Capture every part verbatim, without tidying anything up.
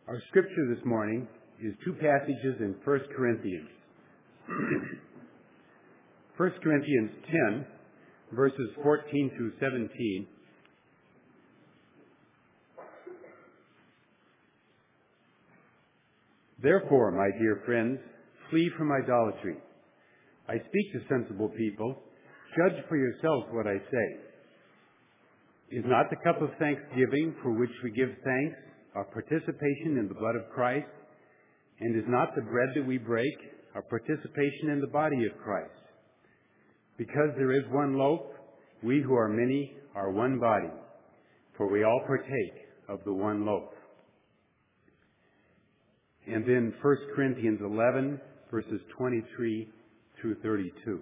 Our scripture this morning is two passages in First Corinthians. First Corinthians ten, verses fourteen through seventeen. Therefore, my dear friends, flee from idolatry. I speak to sensible people. Judge for yourselves what I say. Is not the cup of thanksgiving for which we give thanks our participation in the blood of Christ? And is not the bread that we break our participation in the body of Christ? Because there is one loaf, we who are many are one body, for we all partake of the one loaf. And then First Corinthians eleven, verses twenty-three through thirty-two.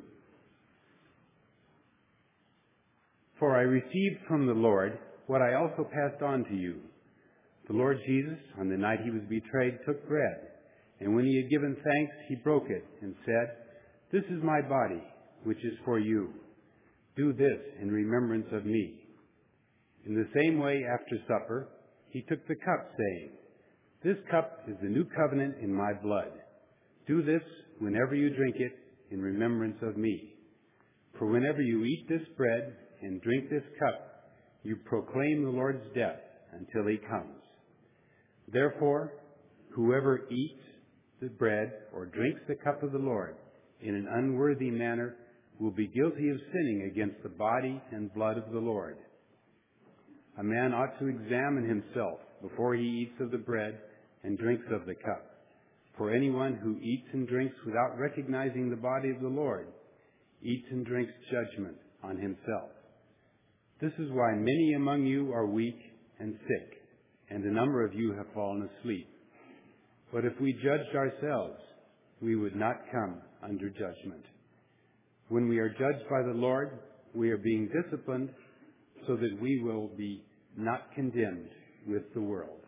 For I received from the Lord what I also passed on to you. The Lord Jesus, on the night he was betrayed, took bread, and when he had given thanks, he broke it and said, "This is my body, which is for you. Do this in remembrance of me." In the same way, after supper, he took the cup, saying, "This cup is the new covenant in my blood. Do this whenever you drink it in remembrance of me. For whenever you eat this bread and drink this cup, you proclaim the Lord's death until he comes. Therefore, whoever eats the bread or drinks the cup of the Lord in an unworthy manner will be guilty of sinning against the body and blood of the Lord. A man ought to examine himself before he eats of the bread and drinks of the cup. For anyone who eats and drinks without recognizing the body of the Lord eats and drinks judgment on himself. This is why many among you are weak and sick, and a number of you have fallen asleep. But if we judged ourselves, we would not come under judgment. When we are judged by the Lord, we are being disciplined so that we will be not condemned with the world."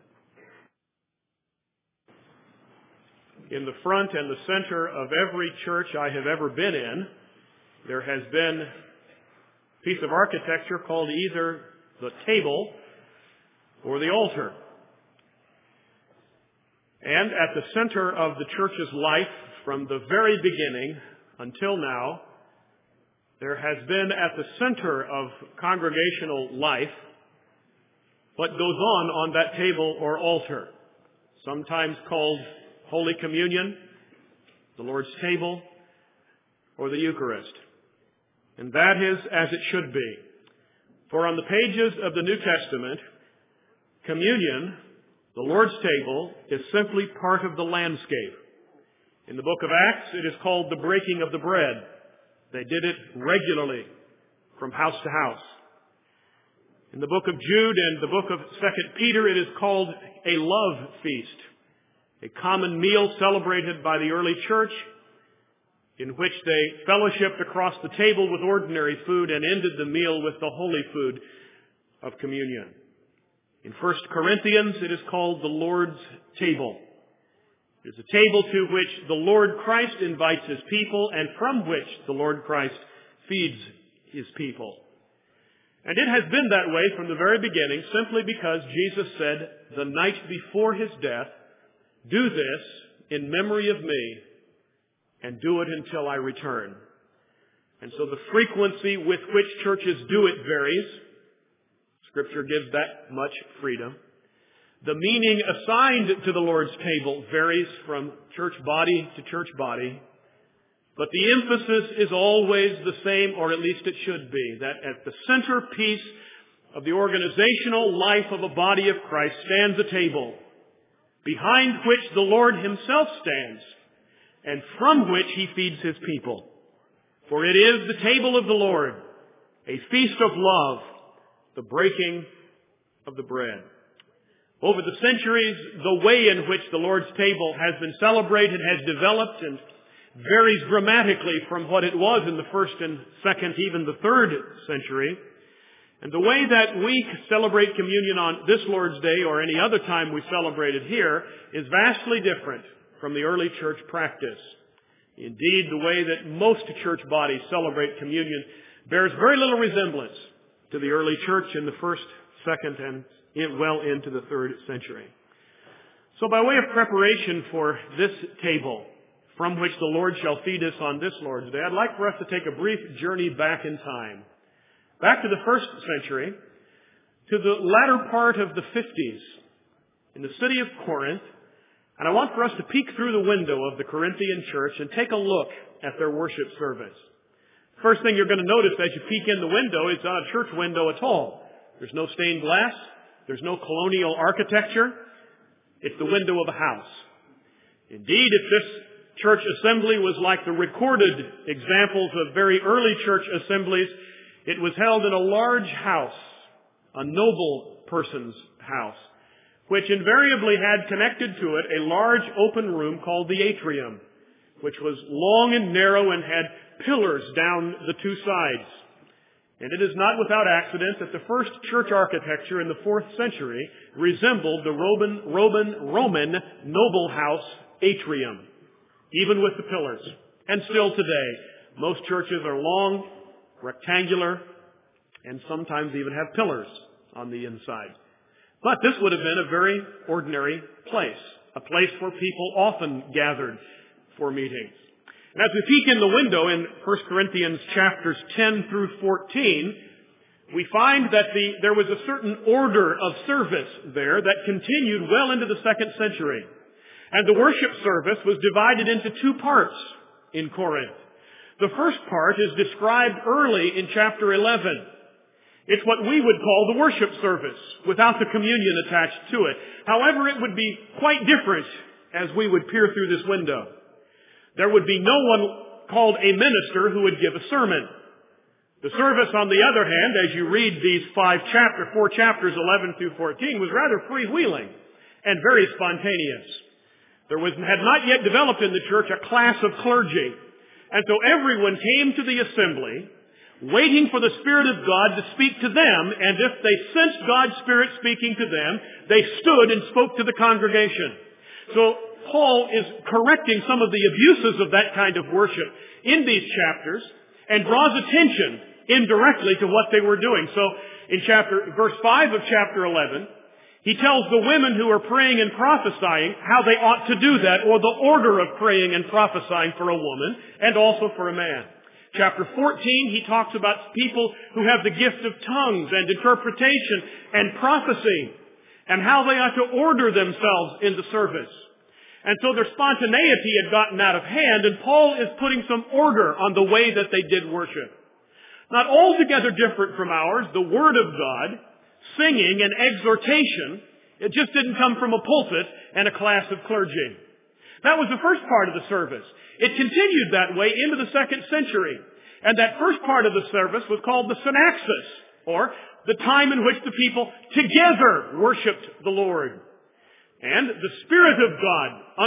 In the front and the center of every church I have ever been in, there has been a piece of architecture called either the table or the altar. And at the center of the church's life, from the very beginning until now, there has been at the center of congregational life what goes on on that table or altar, sometimes called Holy Communion, the Lord's table, or the Eucharist. And that is as it should be. For on the pages of the New Testament, communion, the Lord's table, is simply part of the landscape. In the book of Acts, it is called the breaking of the bread. They did it regularly from house to house. In the book of Jude and the book of Second Peter, it is called a love feast, a common meal celebrated by the early church in which they fellowshipped across the table with ordinary food and ended the meal with the holy food of communion. In First Corinthians, it is called the Lord's table. It is a table to which the Lord Christ invites his people and from which the Lord Christ feeds his people. And it has been that way from the very beginning simply because Jesus said the night before his death, "Do this in memory of me, and do it until I return." And so the frequency with which churches do it varies. Scripture gives that much freedom. The meaning assigned to the Lord's table varies from church body to church body. But the emphasis is always the same, or at least it should be, that at the centerpiece of the organizational life of a body of Christ stands a table, behind which the Lord himself stands, and from which he feeds his people. For it is the table of the Lord, a feast of love, the breaking of the bread. Over the centuries, the way in which the Lord's table has been celebrated has developed and varies dramatically from what it was in the first and second, even the third century. And the way that we celebrate communion on this Lord's Day or any other time we celebrate it here is vastly different from the early church practice. Indeed, the way that most church bodies celebrate communion bears very little resemblance to the early church in the first, second, and well into the third century. So by way of preparation for this table, from which the Lord shall feed us on this Lord's Day, I'd like for us to take a brief journey back in time. Back to the first century, to the latter part of the fifties, in the city of Corinth, and I want for us to peek through the window of the Corinthian church and take a look at their worship service. First thing you're going to notice as you peek in the window, it's not a church window at all. There's no stained glass. There's no colonial architecture. It's the window of a house. Indeed, if this church assembly was like the recorded examples of very early church assemblies, it was held in a large house, a noble person's house, which invariably had connected to it a large open room called the atrium, which was long and narrow and had pillars down the two sides. And it is not without accident that the first church architecture in the fourth century resembled the Roman, Roman, Roman noble house atrium, even with the pillars. And still today, most churches are long, rectangular, and sometimes even have pillars on the inside. But this would have been a very ordinary place, a place where people often gathered for meetings. And as we peek in the window in First Corinthians chapters ten through fourteen, we find that the, there was a certain order of service there that continued well into the second century. And the worship service was divided into two parts in Corinth. The first part is described early in chapter eleven. It's what we would call the worship service, without the communion attached to it. However, it would be quite different as we would peer through this window. There would be no one called a minister who would give a sermon. The service, on the other hand, as you read these five chapters, four chapters, eleven through fourteen, was rather freewheeling and very spontaneous. There was, had not yet developed in the church a class of clergy. And so everyone came to the assembly, waiting for the Spirit of God to speak to them, and if they sensed God's Spirit speaking to them, they stood and spoke to the congregation. So Paul is correcting some of the abuses of that kind of worship in these chapters and draws attention indirectly to what they were doing. So in chapter, verse five of chapter eleven, he tells the women who are praying and prophesying how they ought to do that, or the order of praying and prophesying for a woman and also for a man. Chapter fourteen, he talks about people who have the gift of tongues and interpretation and prophecy and how they ought to order themselves in the service. And so their spontaneity had gotten out of hand, and Paul is putting some order on the way that they did worship. Not altogether different from ours, the Word of God, singing and exhortation, it just didn't come from a pulpit and a class of clergy. That was the first part of the service. It continued that way into the second century. And that first part of the service was called the synaxis, or the time in which the people together worshiped the Lord. And the Spirit of God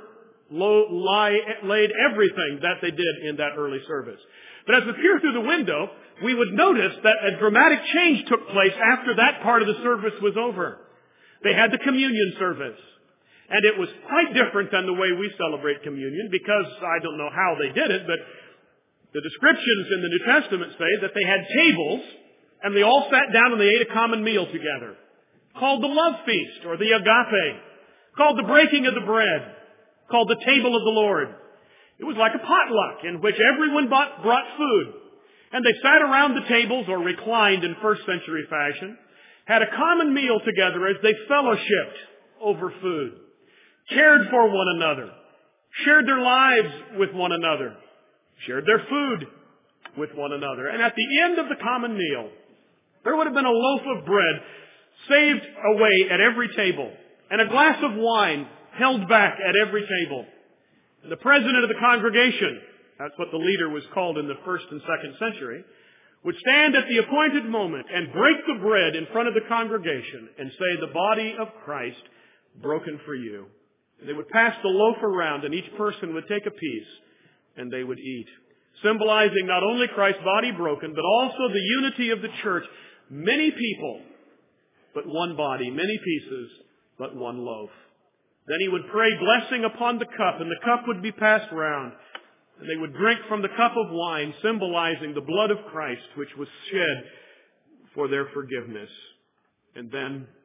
underlaid everything that they did in that early service. But as we peer through the window, we would notice that a dramatic change took place after that part of the service was over. They had the communion service. And it was quite different than the way we celebrate communion, because I don't know how they did it, but the descriptions in the New Testament say that they had tables and they all sat down and they ate a common meal together, called the love feast or the agape, called the breaking of the bread, called the table of the Lord. It was like a potluck in which everyone bought, brought food, and they sat around the tables or reclined in first century fashion, had a common meal together as they fellowshiped over food, cared for one another, shared their lives with one another, shared their food with one another. And at the end of the common meal, there would have been a loaf of bread saved away at every table, and a glass of wine held back at every table. And the president of the congregation, that's what the leader was called in the first and second century, would stand at the appointed moment and break the bread in front of the congregation and say, "The body of Christ broken for you." And they would pass the loaf around, and each person would take a piece, and they would eat, symbolizing not only Christ's body broken, but also the unity of the church. Many people, but one body. Many pieces, but one loaf. Then he would pray blessing upon the cup, and the cup would be passed round. And they would drink from the cup of wine, symbolizing the blood of Christ, which was shed for their forgiveness. And then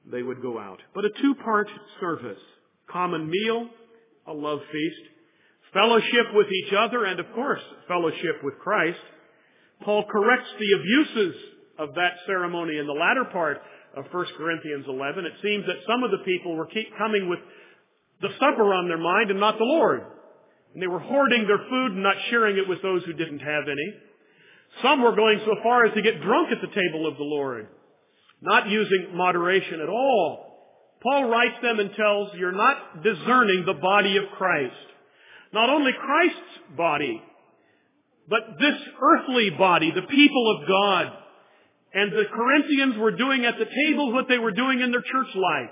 they would go out. But a two-part service. Common meal, a love feast, fellowship with each other, and of course, fellowship with Christ. Paul corrects the abuses of that ceremony in the latter part of First Corinthians eleven. It seems that some of the people were keep coming with the supper on their mind and not the Lord. And they were hoarding their food and not sharing it with those who didn't have any. Some were going so far as to get drunk at the table of the Lord, not using moderation at all. Paul writes them and tells, you're not discerning the body of Christ. Not only Christ's body, but this earthly body, the people of God. And the Corinthians were doing at the table what they were doing in their church life.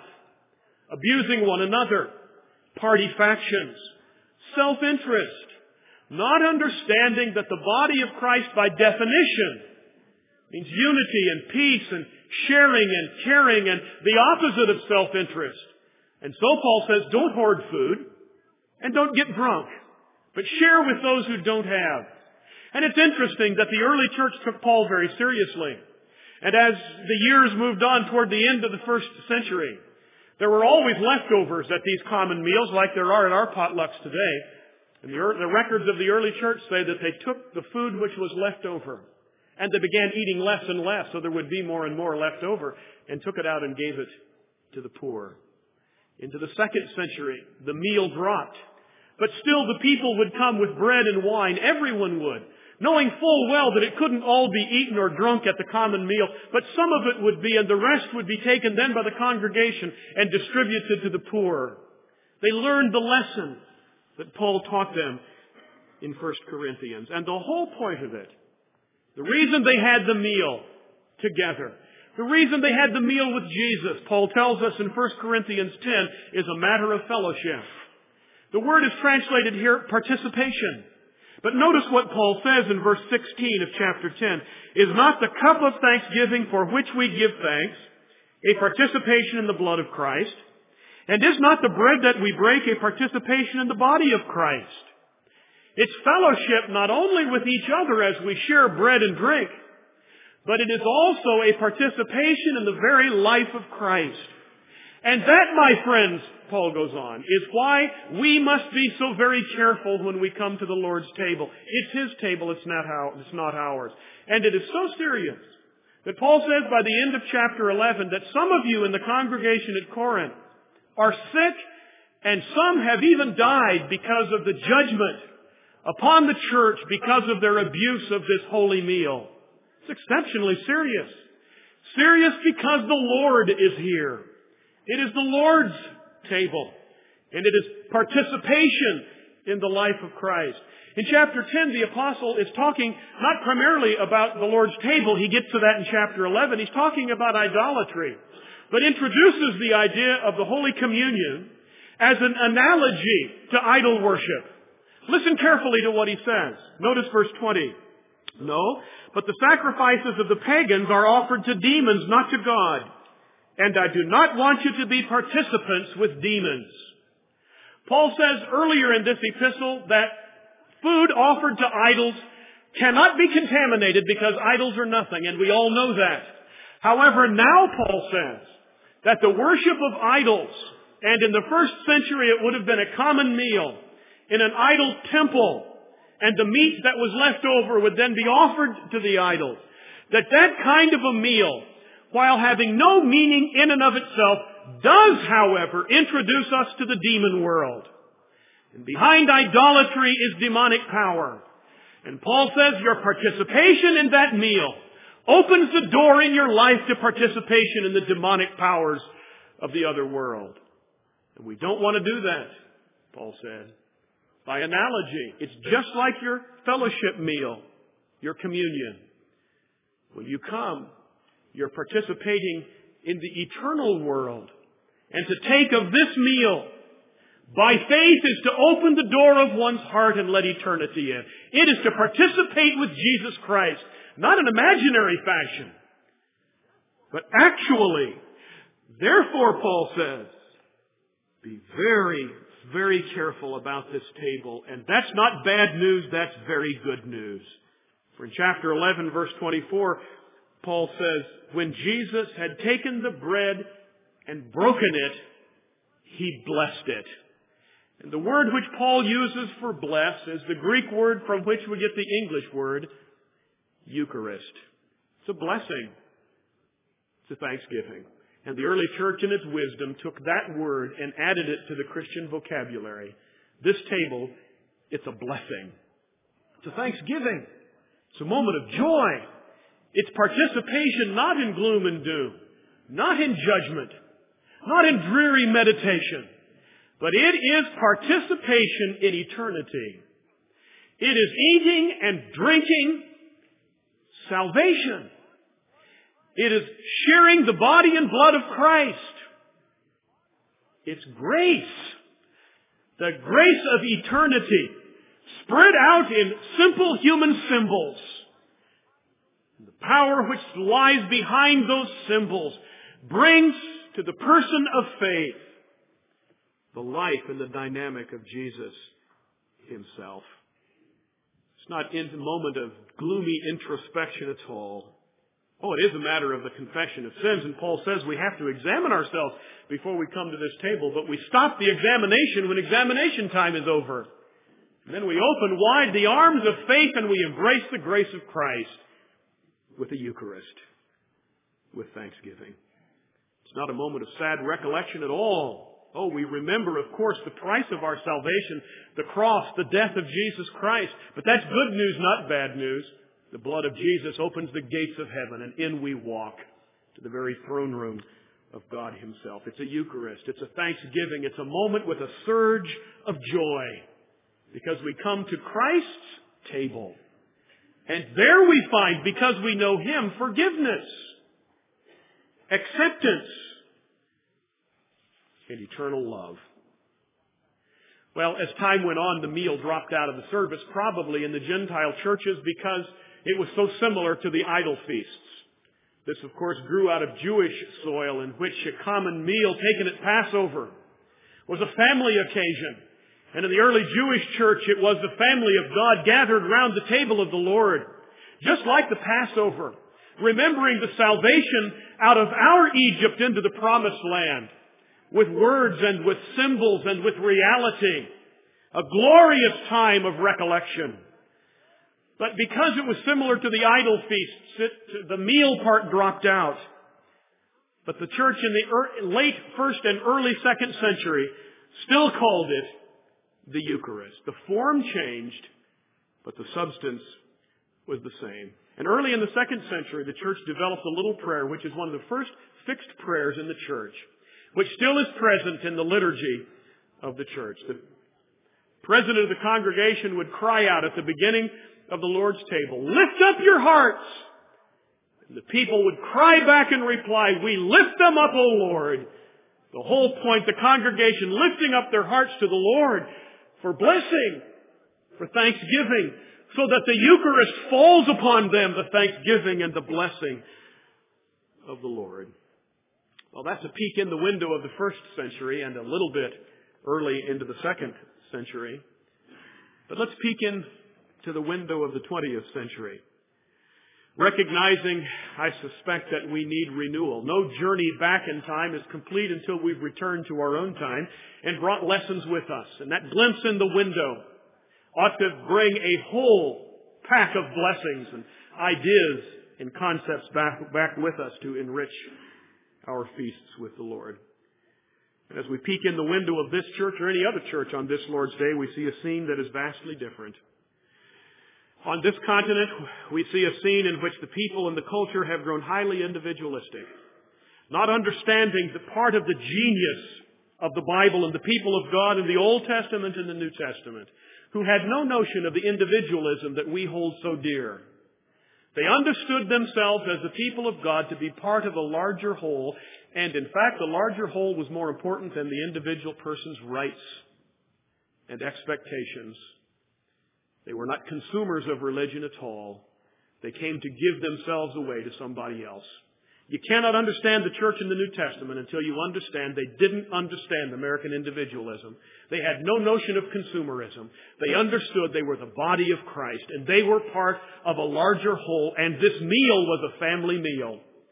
Abusing one another, party factions, self-interest, not understanding that the body of Christ by definition means unity and peace and sharing and caring and the opposite of self-interest. And so Paul says, don't hoard food and don't get drunk, but share with those who don't have. And it's interesting that the early church took Paul very seriously. And as the years moved on toward the end of the first century, there were always leftovers at these common meals like there are at our potlucks today. And the, the records of the early church say that they took the food which was left over and they began eating less and less so there would be more and more left over and took it out and gave it to the poor. Into the second century, the meal dropped. But still the people would come with bread and wine. Everyone would, knowing full well that it couldn't all be eaten or drunk at the common meal, but some of it would be, and the rest would be taken then by the congregation and distributed to the poor. They learned the lesson that Paul taught them in First Corinthians. And the whole point of it, the reason they had the meal together, the reason they had the meal with Jesus, Paul tells us in First Corinthians ten, is a matter of fellowship. The word is translated here participation. But notice what Paul says in verse sixteen of chapter ten. Is not the cup of thanksgiving for which we give thanks a participation in the blood of Christ? And is not the bread that we break a participation in the body of Christ? It's fellowship not only with each other as we share bread and drink, but it is also a participation in the very life of Christ. And that, my friends, Paul goes on, is why we must be so very careful when we come to the Lord's table. It's His table, it's not, how, it's not ours. And it is so serious that Paul says by the end of chapter eleven that some of you in the congregation at Corinth are sick and some have even died because of the judgment upon the church because of their abuse of this holy meal. It's exceptionally serious. Serious because the Lord is here. It is the Lord's table. And it is participation in the life of Christ. In chapter ten, the apostle is talking not primarily about the Lord's table. He gets to that in chapter eleven. He's talking about idolatry. But introduces the idea of the Holy Communion as an analogy to idol worship. Listen carefully to what he says. Notice verse twenty. No, but the sacrifices of the pagans are offered to demons, not to God. And I do not want you to be participants with demons. Paul says earlier in this epistle that food offered to idols cannot be contaminated because idols are nothing, and we all know that. However, now Paul says that the worship of idols, and in the first century it would have been a common meal in an idol temple, and the meat that was left over would then be offered to the idols, that that kind of a meal, while having no meaning in and of itself, does, however, introduce us to the demon world. And behind idolatry is demonic power. And Paul says your participation in that meal opens the door in your life to participation in the demonic powers of the other world. And we don't want to do that, Paul said. By analogy, it's just like your fellowship meal, your communion. When you come, you're participating in the eternal world. And to take of this meal by faith is to open the door of one's heart and let eternity in. It is to participate with Jesus Christ, not in imaginary fashion, but actually. Therefore, Paul says, be very, very careful about this table. And that's not bad news, that's very good news. For in chapter eleven, verse twenty-four, Paul says, when Jesus had taken the bread and broken it, he blessed it. And the word which Paul uses for bless is the Greek word from which we get the English word Eucharist. It's a blessing. It's a thanksgiving. And the early church in its wisdom took that word and added it to the Christian vocabulary. This table, it's a blessing. It's a thanksgiving. It's a moment of joy. It's participation not in gloom and doom, not in judgment, not in dreary meditation, but it is participation in eternity. It is eating and drinking salvation. It is sharing the body and blood of Christ. It's grace. The grace of eternity spread out in simple human symbols. The power which lies behind those symbols brings to the person of faith the life and the dynamic of Jesus himself. It's not in a moment of gloomy introspection at all. Oh, it is a matter of the confession of sins, and Paul says we have to examine ourselves before we come to this table, but we stop the examination when examination time is over. And then we open wide the arms of faith and we embrace the grace of Christ with the Eucharist, with thanksgiving. It's not a moment of sad recollection at all. Oh, we remember, of course, the price of our salvation, the cross, the death of Jesus Christ. But that's good news, not bad news. The blood of Jesus opens the gates of heaven, and in we walk to the very throne room of God himself. It's a Eucharist. It's a thanksgiving. It's a moment with a surge of joy because we come to Christ's table. And there we find, because we know him, forgiveness, acceptance, and eternal love. Well, as time went on, the meal dropped out of the service, probably in the Gentile churches, because it was so similar to the idol feasts. This, of course, grew out of Jewish soil, in which a common meal taken at Passover was a family occasion. And in the early Jewish church, it was the family of God gathered around the table of the Lord, just like the Passover, remembering the salvation out of our Egypt into the promised land, with words and with symbols and with reality. A glorious time of recollection. But because it was similar to the idol feasts, it, the meal part dropped out. But the church in the late first and early second century still called it the Eucharist. The form changed, but the substance was the same. And early in the second century, the church developed a little prayer, which is one of the first fixed prayers in the church, which still is present in the liturgy of the church. The president of the congregation would cry out at the beginning of the Lord's table, "Lift up your hearts!" And the people would cry back in reply, "We lift them up, O Lord." The whole point, the congregation lifting up their hearts to the Lord for blessing, for thanksgiving, so that the Eucharist falls upon them, the thanksgiving and the blessing of the Lord. Well, that's a peek in the window of the first century and a little bit early into the second century. But let's peek in to the window of the twentieth century. Recognizing, I suspect, that we need renewal. No journey back in time is complete until we've returned to our own time and brought lessons with us. And that glimpse in the window ought to bring a whole pack of blessings and ideas and concepts back, back with us to enrich our feasts with the Lord. And as we peek in the window of this church or any other church on this Lord's Day, we see a scene that is vastly different. On this continent, we see a scene in which the people and the culture have grown highly individualistic, not understanding the part of the genius of the Bible and the people of God in the Old Testament and the New Testament, who had no notion of the individualism that we hold so dear. They understood themselves as the people of God to be part of a larger whole, and in fact, the larger whole was more important than the individual person's rights and expectations. They were not consumers of religion at all. They came to give themselves away to somebody else. You cannot understand the church in the New Testament until you understand they didn't understand American individualism. They had no notion of consumerism. They understood they were the body of Christ, and they were part of a larger whole, and this meal was a family meal.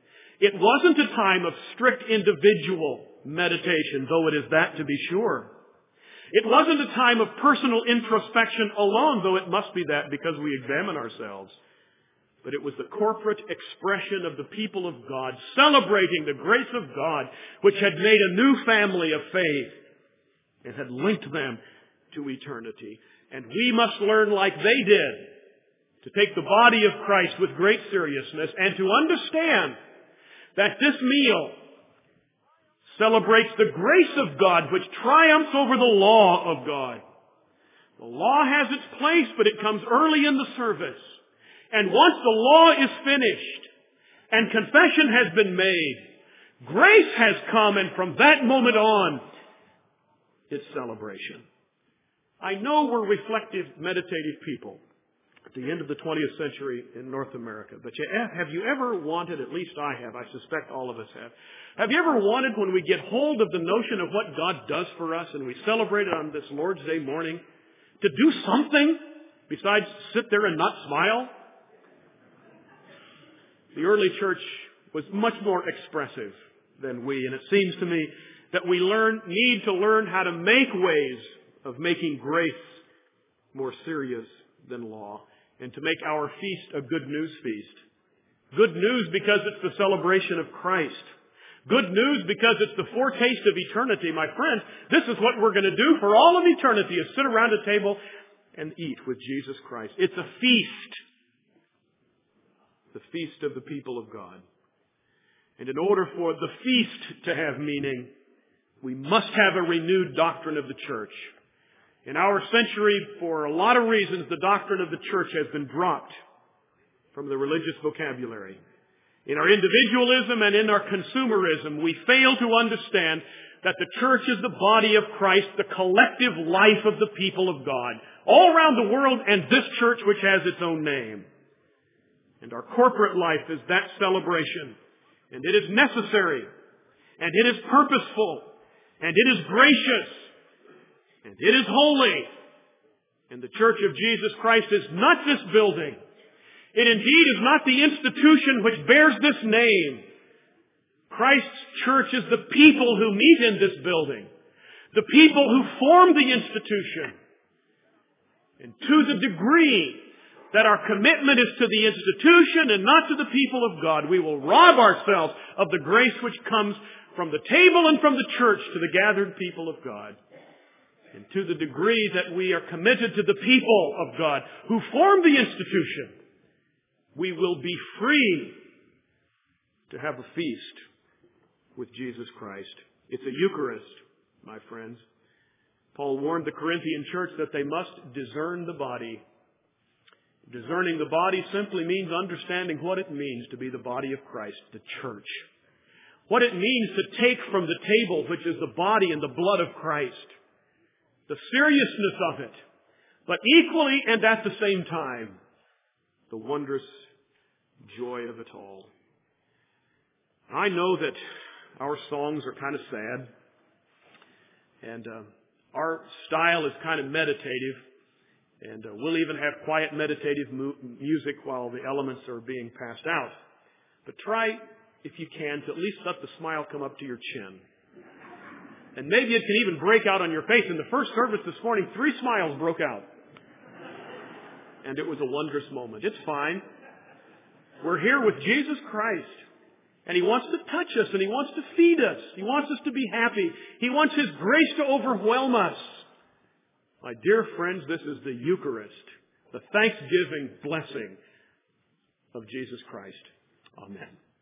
It wasn't a time of strict individual meditation, though it is that to be sure. It wasn't a time of personal introspection alone, though it must be that because we examine ourselves. But it was the corporate expression of the people of God, celebrating the grace of God, which had made a new family of faith and had linked them to eternity. And we must learn like they did, to take the body of Christ with great seriousness and to understand that this meal celebrates the grace of God which triumphs over the law of God. The law has its place, but it comes early in the service. And once the law is finished and confession has been made, grace has come, and from that moment on, it's celebration. I know we're reflective, meditative people at the end of the twentieth century in North America, but you, have you ever wanted, at least I have, I suspect all of us have, have you ever wanted, when we get hold of the notion of what God does for us and we celebrate it on this Lord's Day morning, to do something besides sit there and not smile? The early church was much more expressive than we, and it seems to me that we learn, need to learn how to make ways of making grace more serious than law, and to make our feast a good news feast. Good news because it's the celebration of Christ. Good news because it's the foretaste of eternity. My friends, this is what we're going to do for all of eternity, is sit around a table and eat with Jesus Christ. It's a feast. The feast of the people of God. And in order for the feast to have meaning, we must have a renewed doctrine of the church. In our century, for a lot of reasons, the doctrine of the church has been dropped from the religious vocabulary. In our individualism and in our consumerism, we fail to understand that the church is the body of Christ, the collective life of the people of God, all around the world, and this church which has its own name. And our corporate life is that celebration. And it is necessary. And it is purposeful. And it is gracious. And it is holy. And the Church of Jesus Christ is not this building. It indeed is not the institution which bears this name. Christ's church is the people who meet in this building. The people who form the institution. And to the degree that our commitment is to the institution and not to the people of God, we will rob ourselves of the grace which comes from the table and from the church to the gathered people of God. And to the degree that we are committed to the people of God who form the institution, we will be free to have a feast with Jesus Christ. It's a Eucharist, my friends. Paul warned the Corinthian church that they must discern the body. Discerning the body simply means understanding what it means to be the body of Christ, the church. What it means to take from the table, which is the body and the blood of Christ. The seriousness of it. But equally and at the same time, the wondrous joy of it all. I know that our songs are kind of sad. And uh, our style is kind of meditative. And uh, we'll even have quiet meditative mu- music while the elements are being passed out. But try, if you can, to at least let the smile come up to your chin. And maybe it can even break out on your face. In the first service this morning, three smiles broke out. And it was a wondrous moment. It's fine. We're here with Jesus Christ. And He wants to touch us and He wants to feed us. He wants us to be happy. He wants His grace to overwhelm us. My dear friends, this is the Eucharist, the thanksgiving blessing of Jesus Christ. Amen.